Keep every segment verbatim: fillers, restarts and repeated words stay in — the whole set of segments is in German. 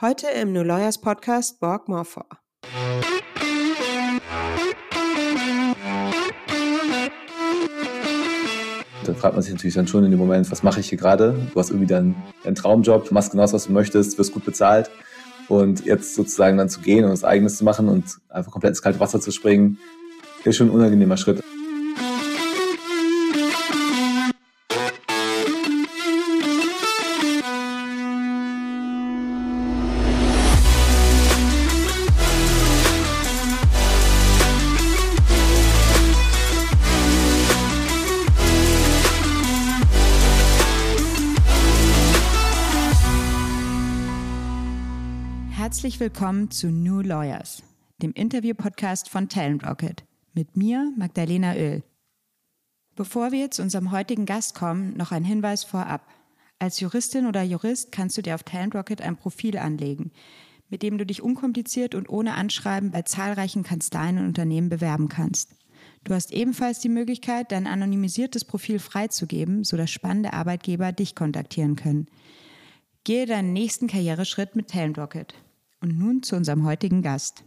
Heute im New Lawyers Podcast Borg Morfor. Da fragt man sich natürlich dann schon in dem Moment, was mache ich hier gerade? Du hast irgendwie dann einen Traumjob, machst genau das, was du möchtest, wirst gut bezahlt. Und jetzt sozusagen dann zu gehen und was Eigenes zu machen und einfach komplett ins kalte Wasser zu springen, ist schon ein unangenehmer Schritt. Herzlich willkommen zu New Lawyers, dem Interview-Podcast von Talent Rocket, mit mir, Magdalena Oehl. Bevor wir zu unserem heutigen Gast kommen, noch ein Hinweis vorab. Als Juristin oder Jurist kannst du dir auf Talent Rocket ein Profil anlegen, mit dem du dich unkompliziert und ohne Anschreiben bei zahlreichen Kanzleien und Unternehmen bewerben kannst. Du hast ebenfalls die Möglichkeit, dein anonymisiertes Profil freizugeben, sodass spannende Arbeitgeber dich kontaktieren können. Gehe deinen nächsten Karriereschritt mit Talent Rocket. Und nun zu unserem heutigen Gast.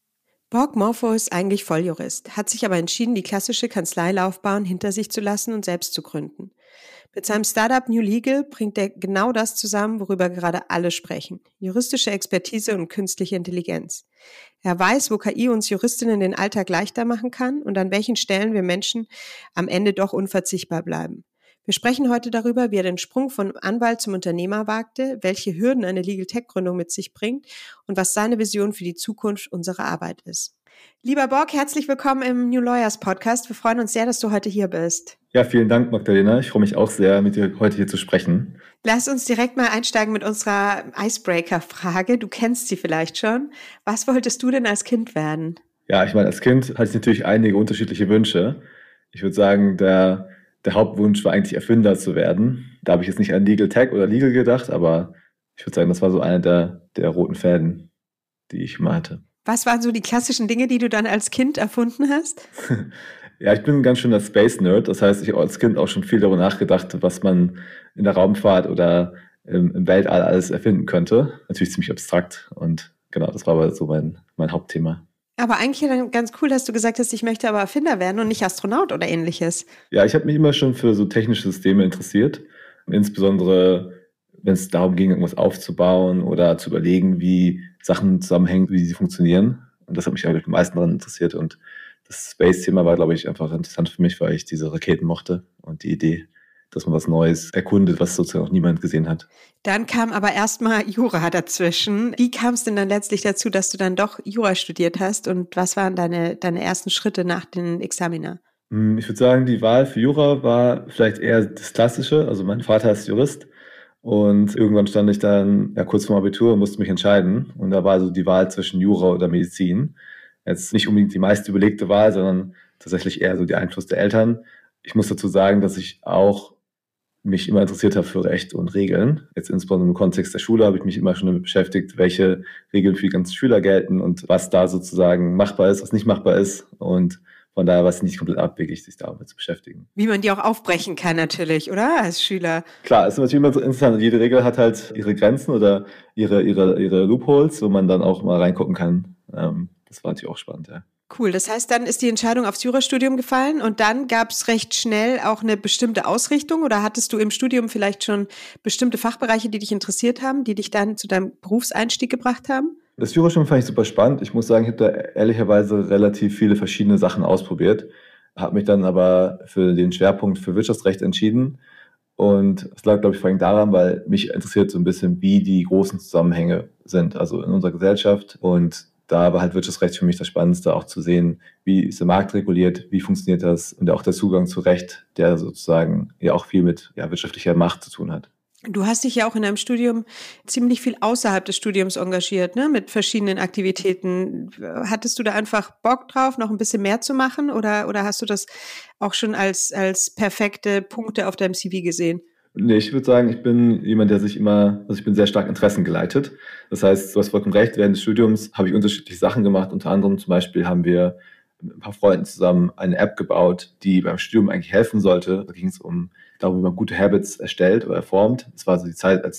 Borg Morfor ist eigentlich Volljurist, hat sich aber entschieden, die klassische Kanzleilaufbahn hinter sich zu lassen und selbst zu gründen. Mit seinem Startup New Legal bringt er genau das zusammen, worüber gerade alle sprechen. Juristische Expertise und künstliche Intelligenz. Er weiß, wo K I uns Juristinnen den Alltag leichter machen kann und an welchen Stellen wir Menschen am Ende doch unverzichtbar bleiben. Wir sprechen heute darüber, wie er den Sprung von Anwalt zum Unternehmer wagte, welche Hürden eine Legal Tech Gründung mit sich bringt und was seine Vision für die Zukunft unserer Arbeit ist. Lieber Borg, herzlich willkommen im New Lawyers Podcast. Wir freuen uns sehr, dass du heute hier bist. Ja, vielen Dank, Magdalena. Ich freue mich auch sehr, mit dir heute hier zu sprechen. Lass uns direkt mal einsteigen mit unserer Icebreaker-Frage. Du kennst sie vielleicht schon. Was wolltest du denn als Kind werden? Ja, ich meine, als Kind hatte ich natürlich einige unterschiedliche Wünsche. Ich würde sagen, der Der Hauptwunsch war eigentlich, Erfinder zu werden. Da habe ich jetzt nicht an Legal Tech oder Legal gedacht, aber ich würde sagen, das war so einer der, der roten Fäden, die ich immer hatte. Was waren so die klassischen Dinge, die du dann als Kind erfunden hast? Ja, ich bin ganz schön der Space-Nerd. Das heißt, ich habe als Kind auch schon viel darüber nachgedacht, was man in der Raumfahrt oder im, im Weltall alles erfinden könnte. Natürlich ziemlich abstrakt und genau, das war aber so mein, mein Hauptthema. Aber eigentlich dann ganz cool, dass du gesagt hast, ich möchte aber Erfinder werden und nicht Astronaut oder ähnliches. Ja, ich habe mich immer schon für so technische Systeme interessiert. Insbesondere, wenn es darum ging, irgendwas aufzubauen oder zu überlegen, wie Sachen zusammenhängen, wie sie funktionieren. Und das hat mich eigentlich am meisten daran interessiert. Und das Space-Thema war, glaube ich, einfach interessant für mich, weil ich diese Raketen mochte und die Idee, dass man was Neues erkundet, was sozusagen auch niemand gesehen hat. Dann kam aber erstmal Jura dazwischen. Wie kam es denn dann letztlich dazu, dass du dann doch Jura studiert hast und was waren deine, deine ersten Schritte nach den Examina? Ich würde sagen, die Wahl für Jura war vielleicht eher das Klassische. Also mein Vater ist Jurist und irgendwann stand ich dann ja, kurz vor dem Abitur und musste mich entscheiden. Und da war so die Wahl zwischen Jura oder Medizin. Jetzt nicht unbedingt die meist überlegte Wahl, sondern tatsächlich eher so der Einfluss der Eltern. Ich muss dazu sagen, dass ich auch mich immer interessiert habe für Recht und Regeln. Jetzt insbesondere im Kontext der Schule habe ich mich immer schon damit beschäftigt, welche Regeln für die ganzen Schüler gelten und was da sozusagen machbar ist, was nicht machbar ist. Und von daher war es nicht komplett abwegig, sich damit zu beschäftigen. Wie man die auch aufbrechen kann natürlich, oder? Als Schüler. Klar, es ist natürlich immer so interessant. Jede Regel hat halt ihre Grenzen oder ihre, ihre, ihre Loopholes, wo man dann auch mal reingucken kann. Das war natürlich auch spannend, ja. Cool, das heißt, dann ist die Entscheidung aufs Jurastudium gefallen und dann gab es recht schnell auch eine bestimmte Ausrichtung oder hattest du im Studium vielleicht schon bestimmte Fachbereiche, die dich interessiert haben, die dich dann zu deinem Berufseinstieg gebracht haben? Das Jurastudium fand ich super spannend. Ich muss sagen, ich habe da ehrlicherweise relativ viele verschiedene Sachen ausprobiert, habe mich dann aber für den Schwerpunkt für Wirtschaftsrecht entschieden und das lag, glaube ich, vor allem daran, weil mich interessiert so ein bisschen, wie die großen Zusammenhänge sind, also in unserer Gesellschaft und da war halt Wirtschaftsrecht für mich das Spannendste, auch zu sehen, wie ist der Markt reguliert, wie funktioniert das und auch der Zugang zu Recht, der sozusagen ja auch viel mit ja, wirtschaftlicher Macht zu tun hat. Du hast dich ja auch in deinem Studium ziemlich viel außerhalb des Studiums engagiert, ne, mit verschiedenen Aktivitäten. Hattest du da einfach Bock drauf, noch ein bisschen mehr zu machen oder, oder hast du das auch schon als, als perfekte Punkte auf deinem C V gesehen? Nee, ich würde sagen, ich bin jemand, der sich immer, also ich bin sehr stark interessengeleitet. Das heißt, du hast vollkommen recht, während des Studiums habe ich unterschiedliche Sachen gemacht. Unter anderem zum Beispiel haben wir mit ein paar Freunden zusammen eine App gebaut, die beim Studium eigentlich helfen sollte. Da ging es um darum, wie man gute Habits erstellt oder erformt. Das war so die Zeit, als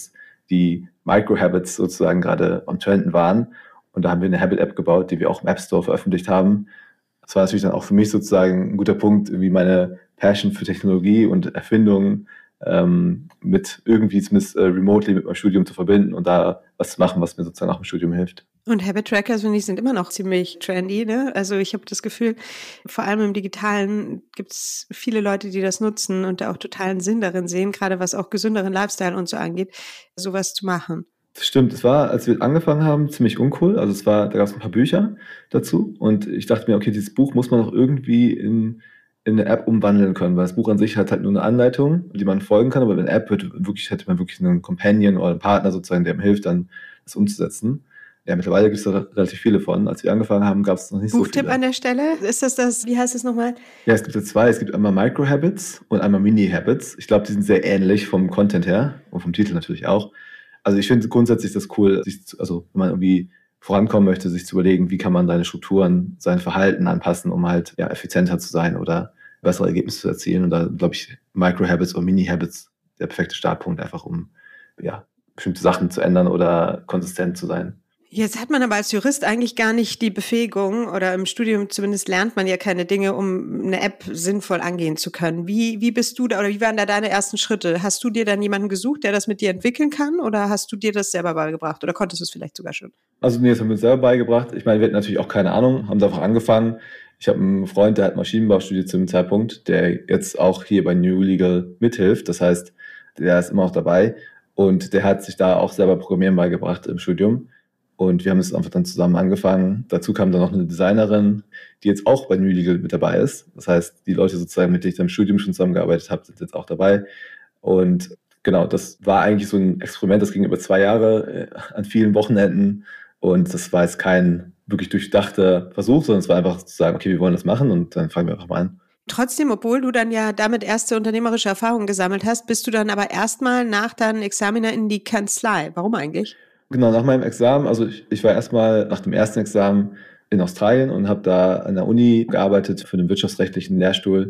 die Micro-Habits sozusagen gerade am Trenden waren. Und da haben wir eine Habit-App gebaut, die wir auch im App Store veröffentlicht haben. Das war natürlich dann auch für mich sozusagen ein guter Punkt, wie meine Passion für Technologie und Erfindungen ähm, mit irgendwie zumindest äh, remotely mit meinem Studium zu verbinden und da was zu machen, was mir sozusagen auch im Studium hilft. Und Habit Trackers, finde ich, sind immer noch ziemlich trendy, ne? Also ich habe das Gefühl, vor allem im Digitalen gibt es viele Leute, die das nutzen und da auch totalen Sinn darin sehen, gerade was auch gesünderen Lifestyle und so angeht, sowas zu machen. Das stimmt, es war, als wir angefangen haben, ziemlich uncool. Also es war, da gab es ein paar Bücher dazu und ich dachte mir, okay, dieses Buch muss man auch irgendwie in, in eine App umwandeln können, weil das Buch an sich hat halt nur eine Anleitung, die man folgen kann, aber in der App wird wirklich, hätte man wirklich einen Companion oder einen Partner sozusagen, der ihm hilft, dann das umzusetzen. Ja, mittlerweile gibt es da relativ viele von. Als wir angefangen haben, gab es noch nicht so viele. Buchtipp an der Stelle, ist das das, wie heißt es nochmal? Ja, es gibt ja zwei. Es gibt einmal Micro-Habits und einmal Mini-Habits. Ich glaube, die sind sehr ähnlich vom Content her und vom Titel natürlich auch. Also ich finde grundsätzlich das cool, sich zu, also wenn man irgendwie vorankommen möchte, sich zu überlegen, wie kann man seine Strukturen, sein Verhalten anpassen, um halt ja, effizienter zu sein oder bessere Ergebnisse zu erzielen. Und da glaube ich, Micro-Habits oder Mini-Habits der perfekte Startpunkt, einfach um ja, bestimmte Sachen zu ändern oder konsistent zu sein. Jetzt hat man aber als Jurist eigentlich gar nicht die Befähigung oder im Studium zumindest lernt man ja keine Dinge, um eine App sinnvoll angehen zu können. Wie, wie bist du da oder wie waren da deine ersten Schritte? Hast du dir dann jemanden gesucht, der das mit dir entwickeln kann oder hast du dir das selber beigebracht oder konntest du es vielleicht sogar schon? Also nee, das haben wir uns selber beigebracht. Ich meine, wir hatten natürlich auch keine Ahnung, haben einfach angefangen. Ich habe einen Freund, der hat Maschinenbau studiert zu dem Zeitpunkt, der jetzt auch hier bei New Legal mithilft. Das heißt, der ist immer auch dabei und der hat sich da auch selber Programmieren beigebracht im Studium. Und wir haben es einfach dann zusammen angefangen. Dazu kam dann noch eine Designerin, die jetzt auch bei New Legal mit dabei ist. Das heißt, die Leute sozusagen, mit denen ich dann im Studium schon zusammengearbeitet habe, sind jetzt auch dabei. Und genau, das war eigentlich so ein Experiment, das ging über zwei Jahre äh, an vielen Wochenenden. Und das war jetzt kein wirklich durchdachter Versuch, sondern es war einfach zu sagen, okay, wir wollen das machen und dann fangen wir einfach mal an. Trotzdem, obwohl du dann ja damit erste unternehmerische Erfahrungen gesammelt hast, bist du dann aber erstmal nach deinem Examiner in die Kanzlei. Warum eigentlich? Genau, nach meinem Examen, also ich, ich war erstmal nach dem ersten Examen in Australien und habe da an der Uni gearbeitet für einen wirtschaftsrechtlichen Lehrstuhl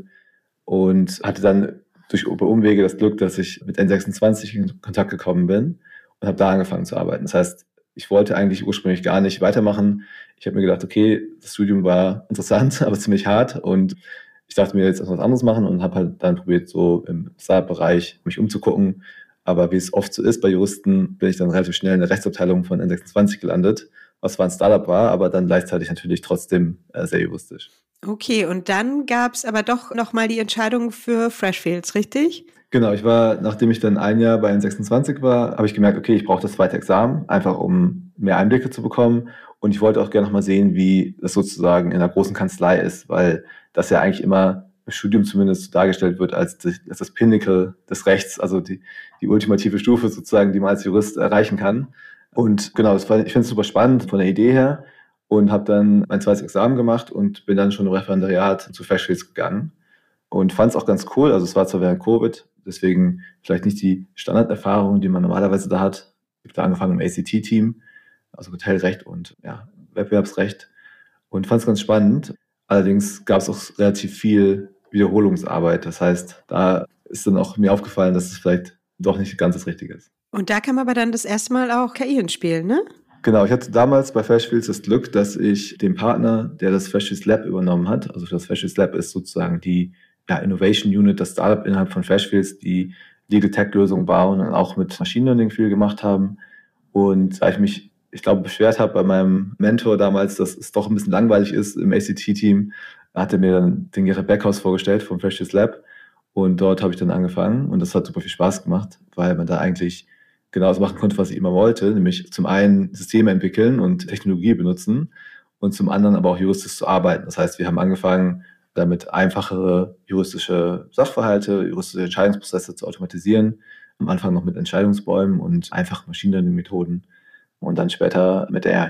und hatte dann durch Umwege das Glück, dass ich mit N sechsundzwanzig in Kontakt gekommen bin und habe da angefangen zu arbeiten. Das heißt, ich wollte eigentlich ursprünglich gar nicht weitermachen. Ich habe mir gedacht, okay, das Studium war interessant, aber ziemlich hart und ich dachte mir jetzt was anderes machen und habe halt dann probiert, so im Startup-Bereich mich umzugucken. Aber wie es oft so ist bei Juristen, bin ich dann relativ schnell in der Rechtsabteilung von N sechsundzwanzig gelandet, was zwar ein Startup war, aber dann gleichzeitig natürlich trotzdem äh, sehr juristisch. Okay, und dann gab es aber doch nochmal die Entscheidung für Freshfields, richtig? Genau, ich war, nachdem ich dann ein Jahr bei N sechsundzwanzig war, habe ich gemerkt, okay, ich brauche das zweite Examen, einfach um mehr Einblicke zu bekommen. Und ich wollte auch gerne nochmal sehen, wie das sozusagen in einer großen Kanzlei ist, weil das ja eigentlich immer im Studium zumindest dargestellt wird als, die, als das Pinnacle des Rechts, also die, die ultimative Stufe sozusagen, die man als Jurist erreichen kann. Und genau, das war, ich finde es super spannend von der Idee her und habe dann mein zweites Examen gemacht und bin dann schon im Referendariat zu Freshfields gegangen und fand es auch ganz cool. Also es war zwar während Covid, deswegen vielleicht nicht die Standarderfahrung, die man normalerweise da hat. Ich habe da angefangen im A C T-Team, also Hotelrecht und ja, Wettbewerbsrecht und fand es ganz spannend. Allerdings gab es auch relativ viel Wiederholungsarbeit. Das heißt, da ist dann auch mir aufgefallen, dass es vielleicht doch nicht ganz das Richtige ist. Und da kam aber dann das erste Mal auch K I ins Spiel, ne? Genau, ich hatte damals bei Freshfields das Glück, dass ich den Partner, der das Freshfields Lab übernommen hat, also das Freshfields Lab ist sozusagen die ja, Innovation Unit, das Startup innerhalb von Freshfields, die Legal Tech Lösungen bauen und auch mit Machine Learning viel gemacht haben. Und da ich mich, ich glaube, beschwert habe bei meinem Mentor damals, dass es doch ein bisschen langweilig ist im A C T-Team, hat er mir dann den Gerrit Beckhaus vorgestellt vom Freshfields Lab. Und dort habe ich dann angefangen und das hat super viel Spaß gemacht, weil man da eigentlich genau das machen konnte, was ich immer wollte, nämlich zum einen Systeme entwickeln und Technologie benutzen und zum anderen aber auch juristisch zu arbeiten. Das heißt, wir haben angefangen, damit einfachere juristische Sachverhalte, juristische Entscheidungsprozesse zu automatisieren. Am Anfang noch mit Entscheidungsbäumen und einfachen Machine Learning Methoden und dann später mit A I.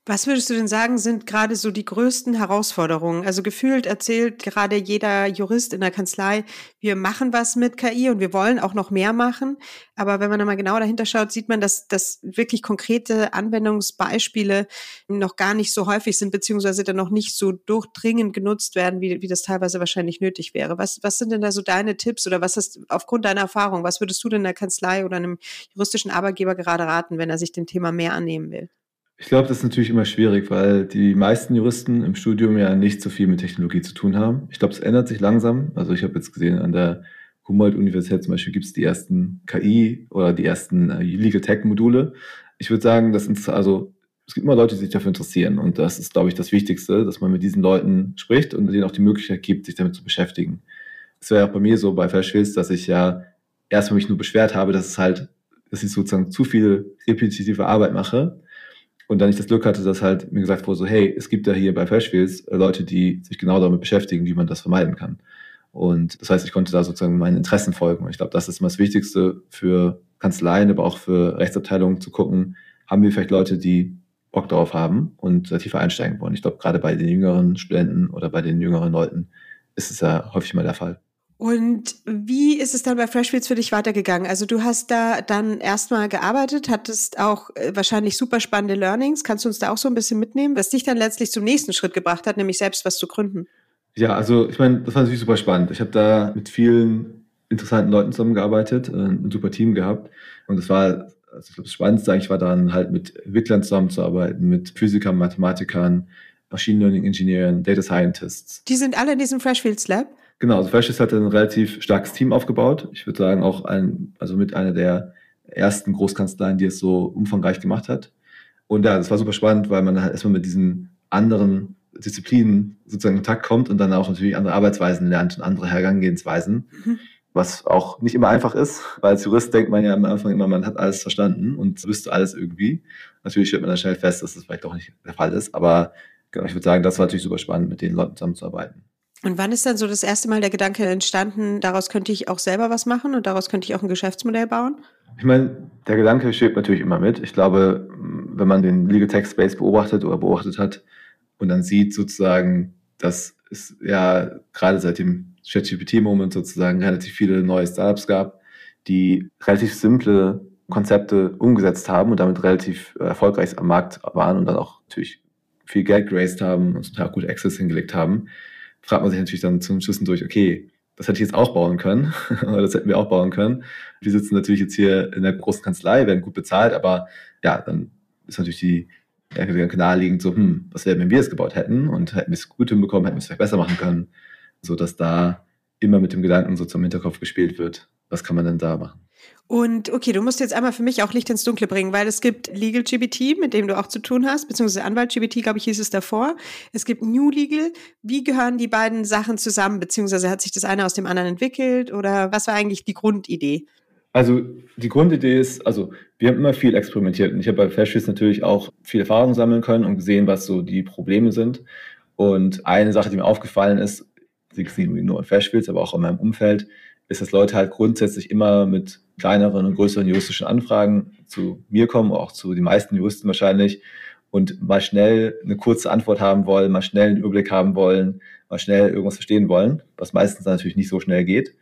Was würdest du denn sagen, sind gerade so die größten Herausforderungen? Also gefühlt erzählt gerade jeder Jurist in der Kanzlei, wir machen was mit K I und wir wollen auch noch mehr machen. Aber wenn man da mal genau dahinter schaut, sieht man, dass, dass wirklich konkrete Anwendungsbeispiele noch gar nicht so häufig sind, beziehungsweise dann noch nicht so durchdringend genutzt werden, wie, wie das teilweise wahrscheinlich nötig wäre. Was, was sind denn da so deine Tipps oder was ist aufgrund deiner Erfahrung, was würdest du denn der Kanzlei oder einem juristischen Arbeitgeber gerade raten, wenn er sich dem Thema mehr annehmen will? Ich glaube, das ist natürlich immer schwierig, weil die meisten Juristen im Studium ja nicht so viel mit Technologie zu tun haben. Ich glaube, es ändert sich langsam. Also ich habe jetzt gesehen, an der Humboldt-Universität zum Beispiel gibt es die ersten K I oder die ersten äh, Legal Tech-Module. Ich würde sagen, das sind also es gibt immer Leute, die sich dafür interessieren. Und das ist, glaube ich, das Wichtigste, dass man mit diesen Leuten spricht und denen auch die Möglichkeit gibt, sich damit zu beschäftigen. Es war ja auch bei mir so bei Freshfields, dass ich ja erstmal mich nur beschwert habe, dass es halt, dass ich sozusagen zu viel repetitive Arbeit mache. Und dann ich das Glück hatte, dass halt mir gesagt wurde, so, hey, es gibt ja hier bei Freshfields Leute, die sich genau damit beschäftigen, wie man das vermeiden kann. Und das heißt, ich konnte da sozusagen meinen Interessen folgen. Und ich glaube, das ist immer das Wichtigste für Kanzleien, aber auch für Rechtsabteilungen zu gucken, haben wir vielleicht Leute, die Bock darauf haben und da tiefer einsteigen wollen. Ich glaube, gerade bei den jüngeren Studenten oder bei den jüngeren Leuten ist es ja häufig mal der Fall. Und wie ist es dann bei Freshfields für dich weitergegangen? Also du hast da dann erstmal gearbeitet, hattest auch äh, wahrscheinlich super spannende Learnings. Kannst du uns da auch so ein bisschen mitnehmen, was dich dann letztlich zum nächsten Schritt gebracht hat, nämlich selbst was zu gründen? Ja, also ich meine, das war natürlich super spannend. Ich habe da mit vielen interessanten Leuten zusammengearbeitet, äh, ein super Team gehabt. Und das war, also ich glaube, das Spannendste eigentlich war dann halt mit Entwicklern zusammenzuarbeiten, mit Physikern, Mathematikern, Machine Learning Ingenieuren, Data Scientists. Die sind alle in diesem Freshfields Lab? Genau, also Freshfields hat ein relativ starkes Team aufgebaut. Ich würde sagen, auch ein, also mit einer der ersten Großkanzleien, die es so umfangreich gemacht hat. Und ja, das war super spannend, weil man halt erstmal mit diesen anderen Disziplinen sozusagen in Kontakt kommt und dann auch natürlich andere Arbeitsweisen lernt und andere Herangehensweisen, mhm. was auch nicht immer einfach ist, weil als Jurist denkt man ja am Anfang immer, man hat alles verstanden und wüsste alles irgendwie. Natürlich stellt man dann schnell fest, dass das vielleicht auch nicht der Fall ist, aber genau, ich würde sagen, das war natürlich super spannend, mit den Leuten zusammenzuarbeiten. Und wann ist dann so das erste Mal der Gedanke entstanden, daraus könnte ich auch selber was machen und daraus könnte ich auch ein Geschäftsmodell bauen? Ich meine, der Gedanke schwebt natürlich immer mit. Ich glaube, wenn man den Legal Tech Space beobachtet oder beobachtet hat und dann sieht sozusagen, dass es ja gerade seit dem ChatGPT-Moment sozusagen relativ viele neue Startups gab, die relativ simple Konzepte umgesetzt haben und damit relativ erfolgreich am Markt waren und dann auch natürlich viel Geld geraced haben und total gute Access hingelegt haben, fragt man sich natürlich dann zum Schluss durch, okay, das hätte ich jetzt auch bauen können oder das hätten wir auch bauen können. Wir sitzen natürlich jetzt hier in der großen Kanzlei, werden gut bezahlt, aber ja, dann ist natürlich die ja, naheliegend so, hm, was wäre, wenn wir es gebaut hätten und hätten wir es gut hinbekommen, hätten wir es vielleicht besser machen können, sodass da immer mit dem Gedanken so zum Hinterkopf gespielt wird, was kann man denn da machen. Und okay, du musst jetzt einmal für mich auch Licht ins Dunkle bringen, weil es gibt Legal G P T, mit dem du auch zu tun hast, beziehungsweise Anwalt G P T, glaube ich, hieß es davor. Es gibt New Legal. Wie gehören die beiden Sachen zusammen, beziehungsweise hat sich das eine aus dem anderen entwickelt oder was war eigentlich die Grundidee? Also die Grundidee ist, also wir haben immer viel experimentiert und ich habe bei Freshfields natürlich auch viel Erfahrung sammeln können und gesehen, was so die Probleme sind. Und eine Sache, die mir aufgefallen ist, nicht nur in Freshfields, aber auch in meinem Umfeld, ist, dass Leute halt grundsätzlich immer mit kleineren und größeren juristischen Anfragen zu mir kommen, auch zu den meisten Juristen wahrscheinlich, und mal schnell eine kurze Antwort haben wollen, mal schnell einen Überblick haben wollen, mal schnell irgendwas verstehen wollen, was meistens natürlich nicht so schnell geht.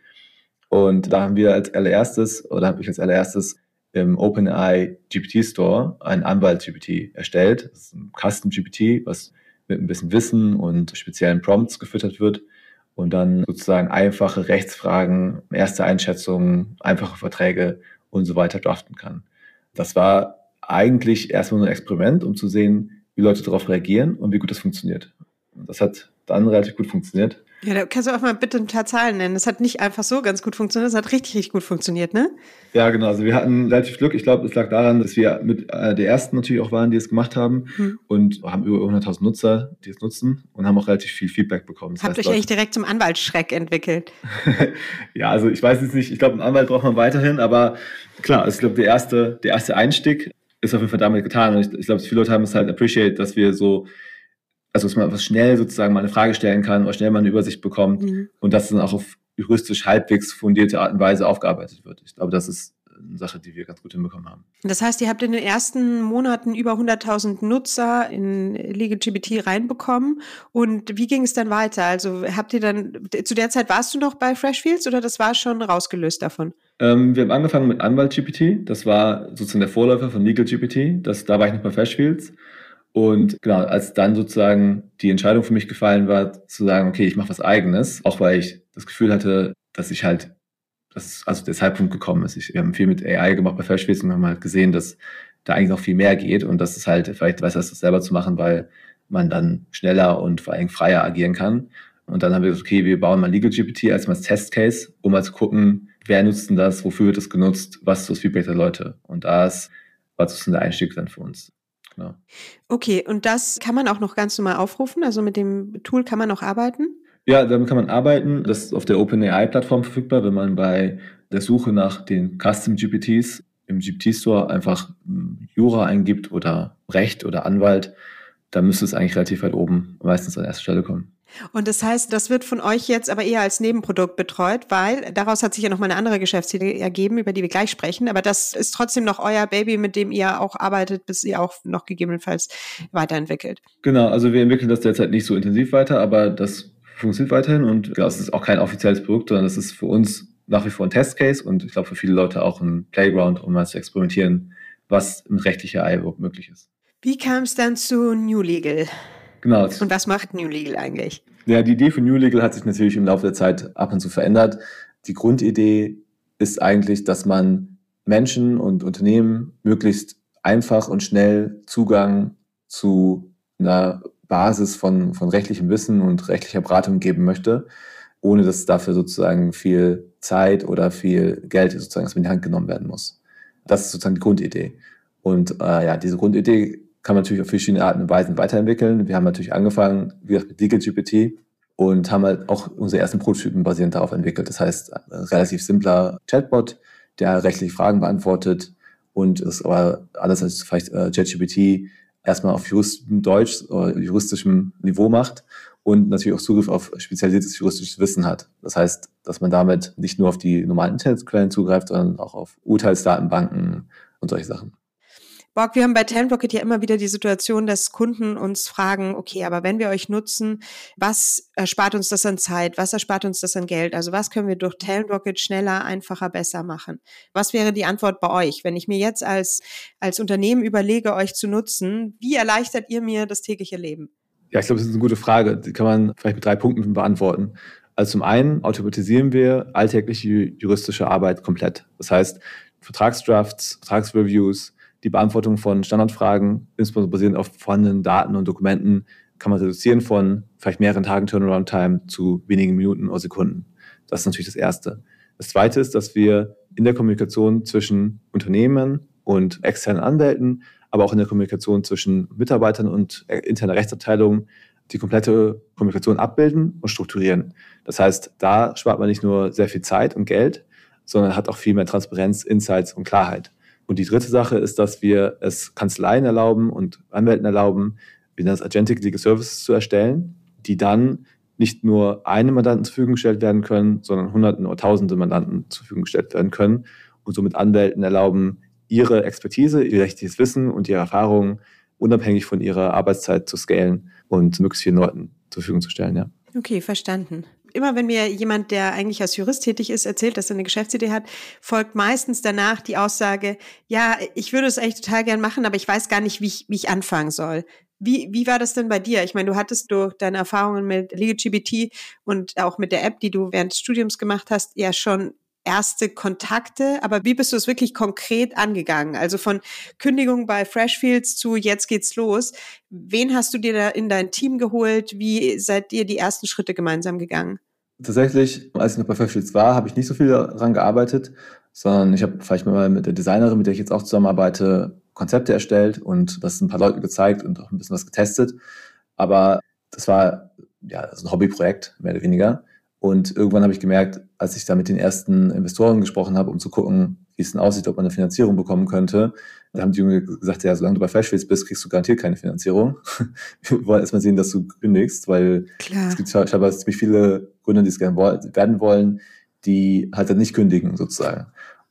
Und da haben wir als allererstes, oder habe ich als allererstes im OpenAI G P T Store einen Anwalt-G P T erstellt. Das ist ein Custom-G P T, was mit ein bisschen Wissen und speziellen Prompts gefüttert wird und dann sozusagen einfache Rechtsfragen, erste Einschätzungen, einfache Verträge und so weiter draften kann. Das war eigentlich erstmal nur ein Experiment, um zu sehen, wie Leute darauf reagieren und wie gut das funktioniert. Und das hat dann relativ gut funktioniert. Ja, da kannst du auch mal bitte ein paar Zahlen nennen. Das hat nicht einfach so ganz gut funktioniert, das hat richtig, richtig gut funktioniert, ne? Ja, genau. Also wir hatten relativ Glück. Ich glaube, es lag daran, dass wir mit äh, der ersten natürlich auch waren, die es gemacht haben hm. und haben über hunderttausend Nutzer, die es nutzen und haben auch relativ viel Feedback bekommen. Das Habt heißt, euch eigentlich direkt zum Anwaltsschreck entwickelt? Ja, also ich weiß jetzt nicht, ich glaube, einen Anwalt braucht man weiterhin, aber klar, also ich glaube, der erste, der erste Einstieg ist auf jeden Fall damit getan. Und ich, ich glaube, viele Leute haben es halt appreciate, dass wir so, also dass man was schnell sozusagen mal eine Frage stellen kann oder schnell mal eine Übersicht bekommt mhm. und dass dann auch auf juristisch halbwegs fundierte Art und Weise aufgearbeitet wird. Ich glaube, das ist eine Sache, die wir ganz gut hinbekommen haben. Das heißt, ihr habt in den ersten Monaten über hunderttausend Nutzer in LegalGPT reinbekommen. Und wie ging es dann weiter? Also habt ihr dann, zu der Zeit warst du noch bei Freshfields oder das war schon rausgelöst davon? Ähm, wir haben angefangen mit AnwaltGPT. Das war sozusagen der Vorläufer von LegalGPT. Das, da war ich noch bei Freshfields. Und genau, als dann sozusagen die Entscheidung für mich gefallen war, zu sagen, okay, ich mache was Eigenes, auch weil ich das Gefühl hatte, dass ich halt, dass also der Zeitpunkt gekommen ist. Ich, wir haben viel mit A I gemacht bei Freshfields und wir haben halt gesehen, dass da eigentlich noch viel mehr geht und dass es halt vielleicht besser ist, das selber zu machen, weil man dann schneller und vor allem freier agieren kann. Und dann haben wir gesagt, okay, wir bauen mal LegalGPT als mal als Testcase, um mal zu gucken, wer nutzt denn das, wofür wird das genutzt, was ist das Feedback der Leute. Und das war sozusagen der Einstieg dann für uns. Genau. Okay, und das kann man auch noch ganz normal aufrufen? Also mit dem Tool kann man noch arbeiten? Ja, damit kann man arbeiten. Das ist auf der OpenAI-Plattform verfügbar, wenn man bei der Suche nach den Custom-G P Ts im G P T-Store einfach Jura eingibt oder Recht oder Anwalt, dann müsste es eigentlich relativ weit oben meistens an erster Stelle kommen. Und das heißt, das wird von euch jetzt aber eher als Nebenprodukt betreut, weil daraus hat sich ja noch mal eine andere Geschäftsidee ergeben, über die wir gleich sprechen. Aber das ist trotzdem noch euer Baby, mit dem ihr auch arbeitet, bis ihr auch noch gegebenenfalls weiterentwickelt. Genau, also wir entwickeln das derzeit nicht so intensiv weiter, aber das funktioniert weiterhin und das ist auch kein offizielles Produkt, sondern das ist für uns nach wie vor ein Testcase und ich glaube für viele Leute auch ein Playground, um mal zu experimentieren, was mit rechtlicher A I überhaupt möglich ist. Wie kam es dann zu New Legal? Genau. Und was macht New Legal eigentlich? Ja, die Idee von New Legal hat sich natürlich im Laufe der Zeit ab und zu verändert. Die Grundidee ist eigentlich, dass man Menschen und Unternehmen möglichst einfach und schnell Zugang zu einer Basis von, von rechtlichem Wissen und rechtlicher Beratung geben möchte, ohne dass dafür sozusagen viel Zeit oder viel Geld sozusagen in die Hand genommen werden muss. Das ist sozusagen die Grundidee. Und äh, ja, diese Grundidee kann man natürlich auf verschiedene Arten und Weisen weiterentwickeln. Wir haben natürlich angefangen, wie gesagt, mit LegalGPT und haben halt auch unsere ersten Prototypen basierend darauf entwickelt. Das heißt, ein relativ simpler Chatbot, der rechtliche Fragen beantwortet und es aber alles als vielleicht äh, ChatGPT erstmal auf Juristendeutsch oder juristischem Niveau macht und natürlich auch Zugriff auf spezialisiertes juristisches Wissen hat. Das heißt, dass man damit nicht nur auf die normalen Internetquellen zugreift, sondern auch auf Urteilsdatenbanken und solche Sachen. Borg, wir haben bei Talent ja immer wieder die Situation, dass Kunden uns fragen, okay, aber wenn wir euch nutzen, was erspart uns das an Zeit? Was erspart uns das an Geld? Also was können wir durch Talent schneller, einfacher, besser machen? Was wäre die Antwort bei euch? Wenn ich mir jetzt als, als Unternehmen überlege, euch zu nutzen, wie erleichtert ihr mir das tägliche Leben? Ja, ich glaube, das ist eine gute Frage. Die kann man vielleicht mit drei Punkten beantworten. Also zum einen automatisieren wir alltägliche juristische Arbeit komplett. Das heißt, Vertragsdrafts, Vertragsreviews, die Beantwortung von Standardfragen, insbesondere basierend auf vorhandenen Daten und Dokumenten, kann man reduzieren von vielleicht mehreren Tagen Turnaround-Time zu wenigen Minuten oder Sekunden. Das ist natürlich das Erste. Das Zweite ist, dass wir in der Kommunikation zwischen Unternehmen und externen Anwälten, aber auch in der Kommunikation zwischen Mitarbeitern und interner Rechtsabteilung die komplette Kommunikation abbilden und strukturieren. Das heißt, da spart man nicht nur sehr viel Zeit und Geld, sondern hat auch viel mehr Transparenz, Insights und Klarheit. Und die dritte Sache ist, dass wir es Kanzleien erlauben und Anwälten erlauben, wie das Agentic Legal Services zu erstellen, die dann nicht nur einem Mandanten zur Verfügung gestellt werden können, sondern Hunderten oder Tausende Mandanten zur Verfügung gestellt werden können und somit Anwälten erlauben, ihre Expertise, ihr rechtliches Wissen und ihre Erfahrungen unabhängig von ihrer Arbeitszeit zu scalen und möglichst vielen Leuten zur Verfügung zu stellen. Ja. Okay, verstanden. Immer wenn mir jemand, der eigentlich als Jurist tätig ist, erzählt, dass er eine Geschäftsidee hat, folgt meistens danach die Aussage, ja, ich würde es eigentlich total gern machen, aber ich weiß gar nicht, wie ich, wie ich anfangen soll. Wie, wie war das denn bei dir? Ich meine, du hattest durch deine Erfahrungen mit LegalGPT und auch mit der App, die du während des Studiums gemacht hast, ja schon erste Kontakte, aber wie bist du es wirklich konkret angegangen? Also von Kündigung bei Freshfields zu jetzt geht's los. Wen hast du dir da in dein Team geholt? Wie seid ihr die ersten Schritte gemeinsam gegangen? Tatsächlich, als ich noch bei Freshfields war, habe ich nicht so viel daran gearbeitet, sondern ich habe vielleicht mal mit der Designerin, mit der ich jetzt auch zusammenarbeite, Konzepte erstellt und das ein paar Leuten gezeigt und auch ein bisschen was getestet. Aber das war ja also ein Hobbyprojekt, mehr oder weniger. Und irgendwann habe ich gemerkt, als ich da mit den ersten Investoren gesprochen habe, um zu gucken, wie es denn aussieht, ob man eine Finanzierung bekommen könnte, da haben die Junge gesagt, ja, solange du bei Freshfields bist, kriegst du garantiert keine Finanzierung. Wir wollen erstmal sehen, dass du kündigst, weil Klar. es gibt scheinbar ziemlich viele Gründer, die es gerne werden wollen, die halt dann nicht kündigen sozusagen.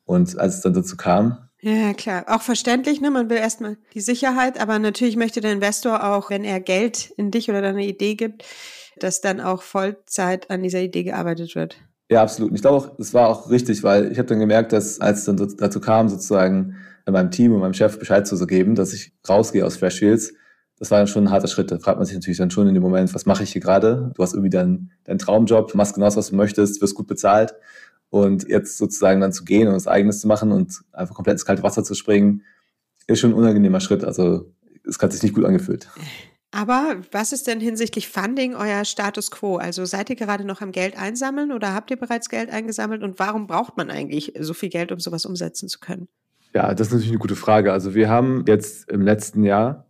Und als es dann dazu kam, ja, klar. Auch verständlich, ne? Man will erstmal die Sicherheit, aber natürlich möchte der Investor auch, wenn er Geld in dich oder deine Idee gibt, dass dann auch Vollzeit an dieser Idee gearbeitet wird. ja, absolut. Und ich glaube auch, es war auch richtig, weil ich habe dann gemerkt, dass als es dann dazu kam, sozusagen meinem Team und meinem Chef Bescheid zu geben, dass ich rausgehe aus Freshfields, das war dann schon ein harter Schritt. Da fragt man sich natürlich dann schon in dem Moment, was mache ich hier gerade? Du hast irgendwie deinen, deinen Traumjob, du machst genau das, was du möchtest, wirst gut bezahlt. Und jetzt sozusagen dann zu gehen und was Eigenes zu machen und einfach komplett ins kalte Wasser zu springen, ist schon ein unangenehmer Schritt. Also es hat sich nicht gut angefühlt. Aber was ist denn hinsichtlich Funding euer Status quo? Also seid ihr gerade noch am Geld einsammeln oder habt ihr bereits Geld eingesammelt? Und warum braucht man eigentlich so viel Geld, um sowas umsetzen zu können? Ja, das ist natürlich eine gute Frage. Also wir haben jetzt im letzten Jahr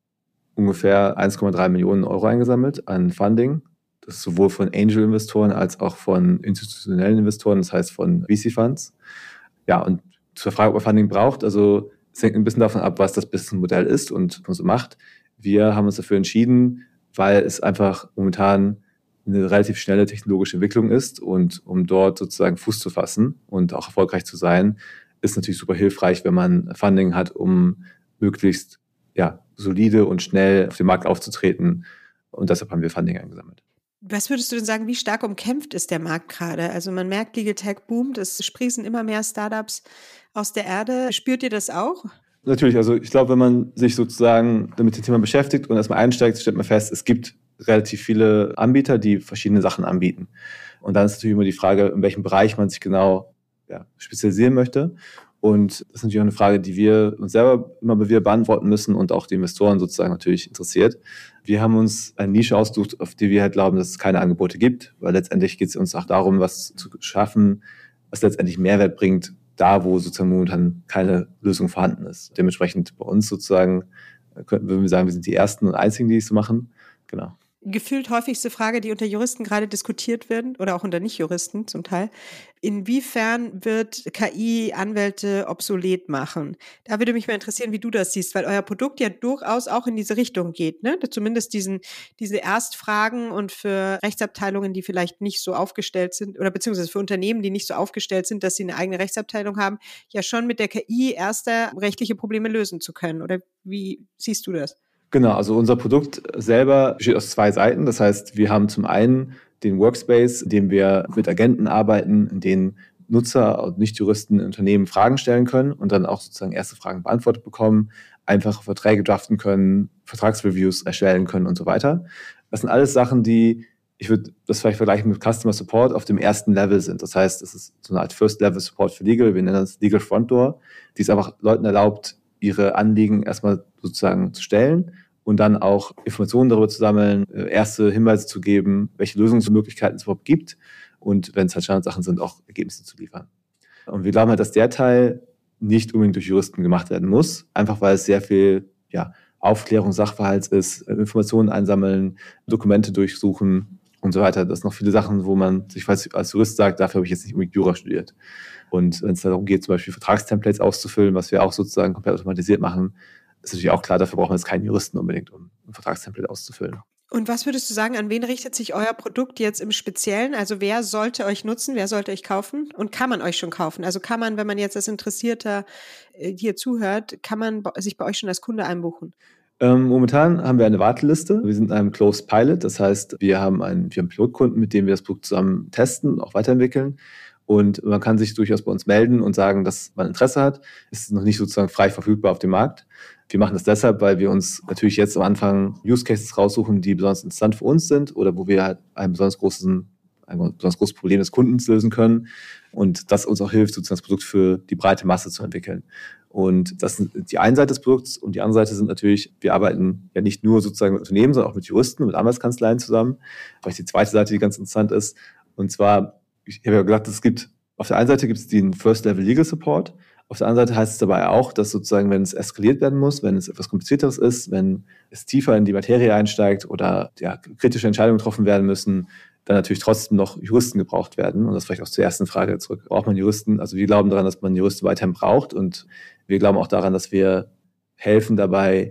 ungefähr eins Komma drei Millionen Euro eingesammelt an Funding. Das ist sowohl von Angel-Investoren als auch von institutionellen Investoren, das heißt von V C-Funds. Ja, und zur Frage, ob man Funding braucht, also es hängt ein bisschen davon ab, was das Businessmodell ist und was man so macht. Wir haben uns dafür entschieden, weil es einfach momentan eine relativ schnelle technologische Entwicklung ist und um dort sozusagen Fuß zu fassen und auch erfolgreich zu sein, ist natürlich super hilfreich, wenn man Funding hat, um möglichst ja, solide und schnell auf dem Markt aufzutreten. Und deshalb haben wir Funding eingesammelt. Was würdest du denn sagen, wie stark umkämpft ist der Markt gerade? Also man merkt, Legal Tech boomt, es sprießen immer mehr Startups aus der Erde. Spürt ihr das auch? Natürlich, also ich glaube, wenn man sich sozusagen mit dem Thema beschäftigt und erstmal einsteigt, stellt man fest, es gibt relativ viele Anbieter, die verschiedene Sachen anbieten. Und dann ist natürlich immer die Frage, in welchem Bereich man sich genau ja, spezialisieren möchte. Und das ist natürlich auch eine Frage, die wir uns selber immer wieder beantworten müssen und auch die Investoren sozusagen natürlich interessiert. Wir haben uns eine Nische ausgesucht, auf die wir halt glauben, dass es keine Angebote gibt, weil letztendlich geht es uns auch darum, was zu schaffen, was letztendlich Mehrwert bringt, da wo sozusagen momentan keine Lösung vorhanden ist. Dementsprechend bei uns sozusagen, könnten würden wir sagen, wir sind die Ersten und Einzigen, die es so machen. Genau. Gefühlt häufigste Frage, die unter Juristen gerade diskutiert werden oder auch unter Nicht-Juristen zum Teil. Inwiefern wird K I Anwälte obsolet machen? Da würde mich mal interessieren, wie du das siehst, weil euer Produkt ja durchaus auch in diese Richtung geht, ne? Zumindest diesen, diese Erstfragen und für Rechtsabteilungen, die vielleicht nicht so aufgestellt sind oder beziehungsweise für Unternehmen, die nicht so aufgestellt sind, dass sie eine eigene Rechtsabteilung haben, ja schon mit der K I erste rechtliche Probleme lösen zu können. Oder wie siehst du das? Genau, also unser Produkt selber besteht aus zwei Seiten. Das heißt, wir haben zum einen den Workspace, in dem wir mit Agenten arbeiten, in denen Nutzer und Nicht-Juristen in Unternehmen Fragen stellen können und dann auch sozusagen erste Fragen beantwortet bekommen, einfache Verträge draften können, Vertragsreviews erstellen können und so weiter. Das sind alles Sachen, die, ich würde das vielleicht vergleichen mit Customer Support, auf dem ersten Level sind. Das heißt, es ist so eine Art First-Level-Support für Legal. Wir nennen das Legal Front Door, die es einfach Leuten erlaubt, ihre Anliegen erstmal sozusagen zu stellen und dann auch Informationen darüber zu sammeln, erste Hinweise zu geben, welche Lösungsmöglichkeiten es überhaupt gibt und wenn es halt Standardsachen sind, auch Ergebnisse zu liefern. Und wir glauben halt, dass der Teil nicht unbedingt durch Juristen gemacht werden muss, einfach weil es sehr viel ja, Aufklärung Sachverhalts ist, Informationen einsammeln, Dokumente durchsuchen und so weiter. Das sind noch viele Sachen, wo man sich als Jurist sagt, dafür habe ich jetzt nicht unbedingt Jura studiert. Und wenn es darum geht, zum Beispiel Vertragstemplates auszufüllen, was wir auch sozusagen komplett automatisiert machen, ist natürlich auch klar, dafür brauchen wir jetzt keinen Juristen unbedingt, um ein Vertragstemplate auszufüllen. Und was würdest du sagen, an wen richtet sich euer Produkt jetzt im Speziellen? Also wer sollte euch nutzen, wer sollte euch kaufen? Und kann man euch schon kaufen? Also kann man, wenn man jetzt als Interessierter hier zuhört, kann man sich bei euch schon als Kunde einbuchen? Ähm, momentan haben wir eine Warteliste. Wir sind in einem Closed Pilot. Das heißt, wir haben einen, wir haben Pilotkunden, mit denen wir das Produkt zusammen testen, auch weiterentwickeln. Und man kann sich durchaus bei uns melden und sagen, dass man Interesse hat. Es ist noch nicht sozusagen frei verfügbar auf dem Markt. Wir machen das deshalb, weil wir uns natürlich jetzt am Anfang Use Cases raussuchen, die besonders interessant für uns sind oder wo wir halt einen besonders großen, ein besonders großes Problem des Kundens lösen können. Und das uns auch hilft, sozusagen das Produkt für die breite Masse zu entwickeln. Und das ist die eine Seite des Produkts. Und die andere Seite sind natürlich, wir arbeiten ja nicht nur sozusagen mit Unternehmen, sondern auch mit Juristen, mit Anwaltskanzleien zusammen. Vielleicht die zweite Seite, die ganz interessant ist. Und zwar, ich habe ja gesagt, es gibt, auf der einen Seite gibt es den First Level Legal Support. Auf der anderen Seite heißt es dabei auch, dass sozusagen, wenn es eskaliert werden muss, wenn es etwas Komplizierteres ist, wenn es tiefer in die Materie einsteigt oder ja, kritische Entscheidungen getroffen werden müssen, dann natürlich trotzdem noch Juristen gebraucht werden. Und das vielleicht auch zur ersten Frage zurück. Braucht man Juristen? Also wir glauben daran, dass man Juristen weiterhin braucht. Und wir glauben auch daran, dass wir helfen dabei,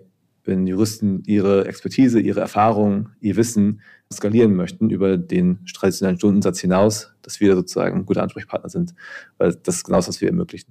wenn Juristen ihre Expertise, ihre Erfahrung, ihr Wissen skalieren möchten über den traditionellen Stundensatz hinaus, dass wir sozusagen gute Ansprechpartner sind, weil das ist genau das, was wir ermöglichen.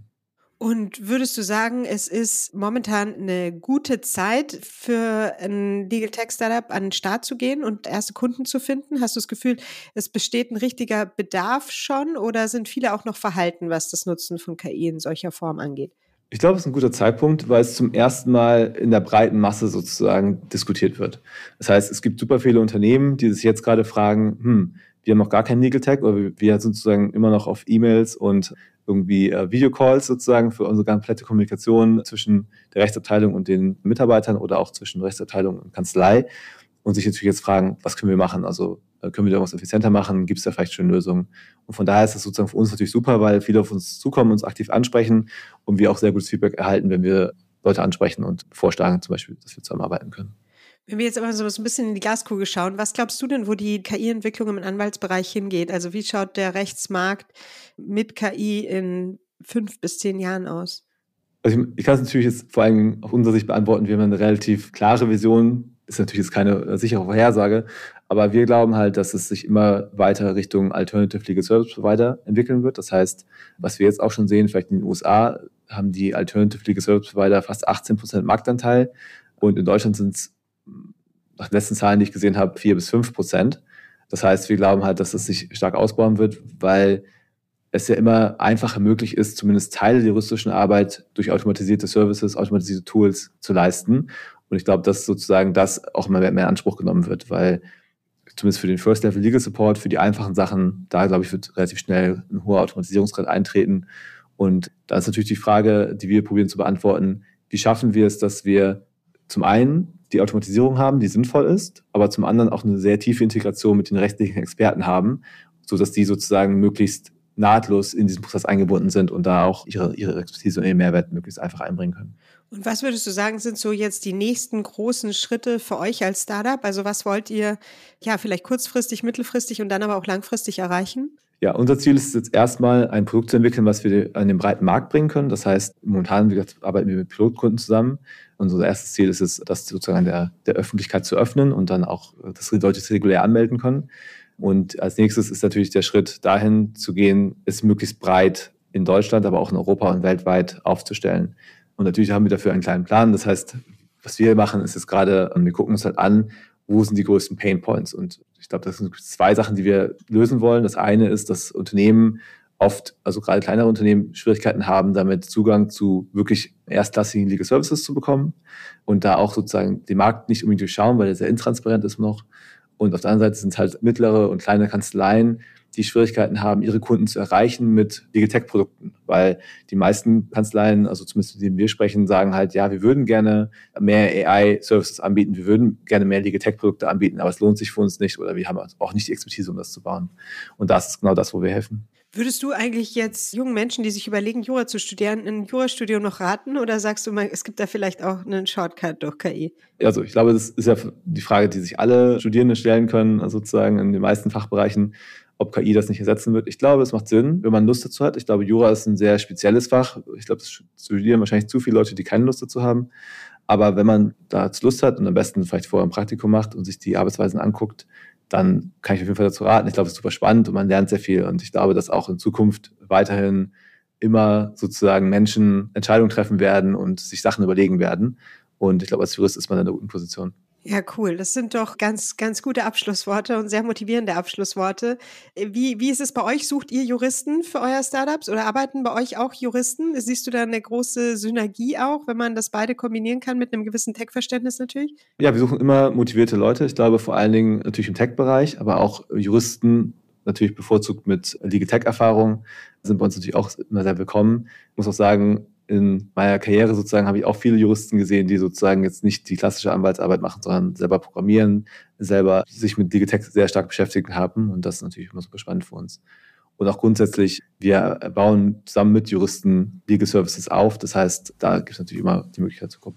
Und würdest du sagen, es ist momentan eine gute Zeit für ein Legal Tech Startup an den Start zu gehen und erste Kunden zu finden? Hast du das Gefühl, es besteht ein richtiger Bedarf schon oder sind viele auch noch verhalten, was das Nutzen von K I in solcher Form angeht? Ich glaube, es ist ein guter Zeitpunkt, weil es zum ersten Mal in der breiten Masse sozusagen diskutiert wird. Das heißt, es gibt super viele Unternehmen, die sich jetzt gerade fragen, hm, wir haben noch gar kein Legal Tech, oder wir sind sozusagen immer noch auf E-Mails und irgendwie äh, Videocalls sozusagen für unsere komplette Kommunikation zwischen der Rechtsabteilung und den Mitarbeitern oder auch zwischen Rechtsabteilung und Kanzlei und sich natürlich jetzt fragen, was können wir machen? Also äh, können wir da was effizienter machen? Gibt es da vielleicht schon Lösungen? Und von daher ist das sozusagen für uns natürlich super, weil viele auf uns zukommen, uns aktiv ansprechen und wir auch sehr gutes Feedback erhalten, wenn wir Leute ansprechen und vorschlagen zum Beispiel, dass wir zusammenarbeiten können. Wenn wir jetzt aber so ein bisschen in die Glaskugel schauen, was glaubst du denn, wo die K I-Entwicklung im Anwaltsbereich hingeht? Also wie schaut der Rechtsmarkt mit K I in fünf bis zehn Jahren aus? Also ich, ich kann es natürlich jetzt vor allem auf unserer Sicht beantworten. Wir haben eine relativ klare Vision. Ist natürlich jetzt keine äh, sichere Vorhersage, aber wir glauben halt, dass es sich immer weiter Richtung Alternative Legal Service Provider entwickeln wird. Das heißt, was wir jetzt auch schon sehen, vielleicht in den U S A haben die Alternative Legal Service Provider fast achtzehn Prozent Marktanteil und in Deutschland sind es nach den letzten Zahlen, die ich gesehen habe, vier bis fünf Prozent. Das heißt, wir glauben halt, dass es sich stark ausbauen wird, weil es ja immer einfacher möglich ist, zumindest Teile der juristischen Arbeit durch automatisierte Services, automatisierte Tools zu leisten. Und ich glaube, dass sozusagen das auch immer mehr in Anspruch genommen wird, weil zumindest für den First-Level Legal Support, für die einfachen Sachen, da glaube ich, wird relativ schnell ein hoher Automatisierungsgrad eintreten. Und da ist natürlich die Frage, die wir probieren zu beantworten, wie schaffen wir es, dass wir zum einen die Automatisierung haben, die sinnvoll ist, aber zum anderen auch eine sehr tiefe Integration mit den rechtlichen Experten haben, sodass die sozusagen möglichst nahtlos in diesen Prozess eingebunden sind und da auch ihre, ihre Expertise und ihren Mehrwert möglichst einfach einbringen können. Und was würdest du sagen, sind so jetzt die nächsten großen Schritte für euch als Startup? Also was wollt ihr ja vielleicht kurzfristig, mittelfristig und dann aber auch langfristig erreichen? Ja, unser Ziel ist jetzt erstmal, ein Produkt zu entwickeln, was wir an den breiten Markt bringen können. Das heißt, momentan, wie gesagt, arbeiten wir mit Pilotkunden zusammen. Unser erstes Ziel ist es, das sozusagen der, der Öffentlichkeit zu öffnen und dann auch, dass die Leute es regulär anmelden können. Und als nächstes ist natürlich der Schritt dahin zu gehen, es möglichst breit in Deutschland, aber auch in Europa und weltweit aufzustellen. Und natürlich haben wir dafür einen kleinen Plan. Das heißt, was wir machen, ist jetzt gerade, wir gucken uns halt an, wo sind die größten Pain Points? Und ich glaube, das sind zwei Sachen, die wir lösen wollen. Das eine ist, dass Unternehmen oft, also gerade kleinere Unternehmen, Schwierigkeiten haben, damit Zugang zu wirklich erstklassigen Legal Services zu bekommen und da auch sozusagen den Markt nicht unbedingt durchschauen, weil der sehr intransparent ist noch. Und auf der anderen Seite sind es halt mittlere und kleine Kanzleien, die Schwierigkeiten haben, ihre Kunden zu erreichen mit Legal Tech-Produkten. Weil die meisten Kanzleien, also zumindest mit denen wir sprechen, sagen halt, ja, wir würden gerne mehr A I-Services anbieten, wir würden gerne mehr Legal Tech-Produkte anbieten, aber es lohnt sich für uns nicht oder wir haben auch nicht die Expertise, um das zu bauen. Und das ist genau das, wo wir helfen. Würdest du eigentlich jetzt jungen Menschen, die sich überlegen, Jura zu studieren, ein Jurastudium noch raten oder sagst du mal, es gibt da vielleicht auch einen Shortcut durch K I? Also ich glaube, das ist ja die Frage, die sich alle Studierende stellen können, also sozusagen in den meisten Fachbereichen, ob K I das nicht ersetzen wird. Ich glaube, es macht Sinn, wenn man Lust dazu hat. Ich glaube, Jura ist ein sehr spezielles Fach. Ich glaube, es studieren wahrscheinlich zu viele Leute, die keine Lust dazu haben. Aber wenn man da Lust hat und am besten vielleicht vorher ein Praktikum macht und sich die Arbeitsweisen anguckt, dann kann ich auf jeden Fall dazu raten. Ich glaube, es ist super spannend und man lernt sehr viel. Und ich glaube, dass auch in Zukunft weiterhin immer sozusagen Menschen Entscheidungen treffen werden und sich Sachen überlegen werden. Und ich glaube, als Jurist ist man in einer guten Position. Ja, cool. Das sind doch ganz, ganz gute Abschlussworte und sehr motivierende Abschlussworte. Wie, wie ist es bei euch? Sucht ihr Juristen für euer Startups oder arbeiten bei euch auch Juristen? Siehst du da eine große Synergie auch, wenn man das beide kombinieren kann mit einem gewissen Tech-Verständnis natürlich? Ja, wir suchen immer motivierte Leute. Ich glaube vor allen Dingen natürlich im Tech-Bereich, aber auch Juristen natürlich bevorzugt mit Legal Tech-Erfahrung sind bei uns natürlich auch immer sehr willkommen. Ich muss auch sagen, in meiner Karriere sozusagen habe ich auch viele Juristen gesehen, die sozusagen jetzt nicht die klassische Anwaltsarbeit machen, sondern selber programmieren, selber sich mit Legal Tech sehr stark beschäftigt haben. Und das ist natürlich immer super spannend für uns. Und auch grundsätzlich, wir bauen zusammen mit Juristen Legal Services auf. Das heißt, da gibt es natürlich immer die Möglichkeit zu kooperieren.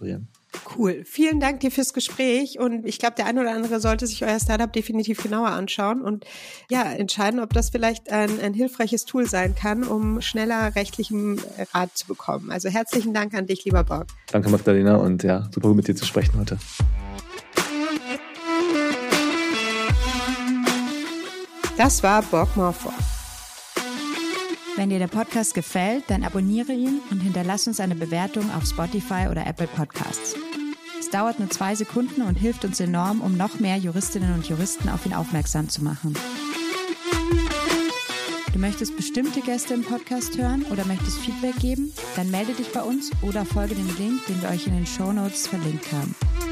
Cool. Vielen Dank dir fürs Gespräch und ich glaube, der eine oder andere sollte sich euer Startup definitiv genauer anschauen und ja, entscheiden, ob das vielleicht ein, ein hilfreiches Tool sein kann, um schneller rechtlichen Rat zu bekommen. Also herzlichen Dank an dich, lieber Borg. Danke, Magdalena, und ja, super gut mit dir zu sprechen heute. Das war Borg Morford. Wenn dir der Podcast gefällt, dann abonniere ihn und hinterlass uns eine Bewertung auf Spotify oder Apple Podcasts. Es dauert nur zwei Sekunden und hilft uns enorm, um noch mehr Juristinnen und Juristen auf ihn aufmerksam zu machen. Du möchtest bestimmte Gäste im Podcast hören oder möchtest Feedback geben? Dann melde dich bei uns oder folge dem Link, den wir euch in den Shownotes verlinkt haben.